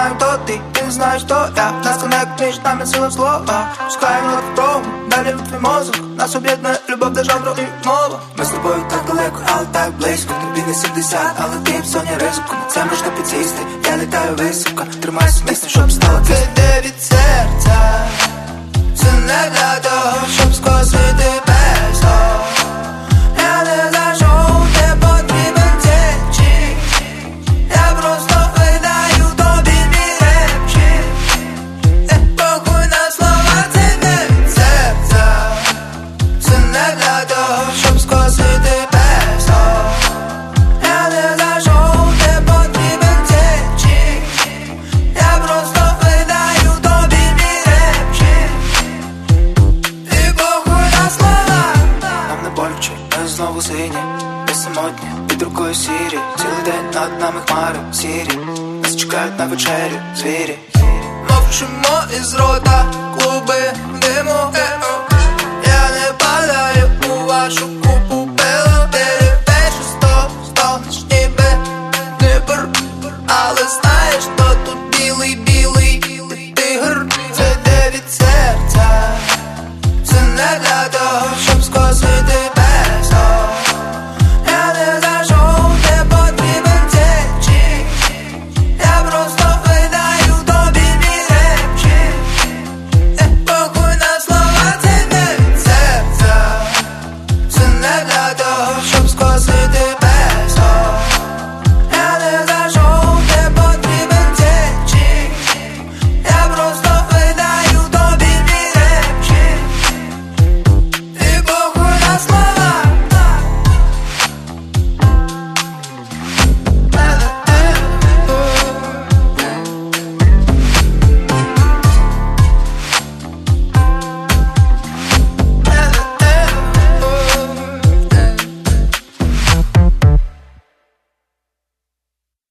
знаю, хто ти не знаєш, хто я. Нас коннект між нами сила слова. Пускаємо на втому, далі в твій мозок. Нас об'єднує любов до жанру і мова. Ми з тобою так далеко, але так близько. Тобі не 70, але ти в зоні ризику. Це можна підсісти, я літаю високо. Тримайся міцно, щоб стало ти. Іде від серця. Це не для того, щоб скосити безо. Я не знайшов, не потрібен течі. Я просто видаю тобі мій репчик. Похуй на слова, це не від серця. Це не для того, щоб скосити безо. Я не знайшов, не потрібен течі. Я просто видаю тобі мій репчик. І похуй на слова. Нам не болюче, ми знову сині. Ми самотні, під рукою сірі. Цілий день над нами хмари сірі. Нас чекають на вечерю звірі. Мовчимо із рота, клуби диму. Я не падаю у вашу купу пила. Перепешу стонеш ніби Дніпр. Але знаєш, хто тут білий тигр. Це йде від серця. Це не для того, щоб скосити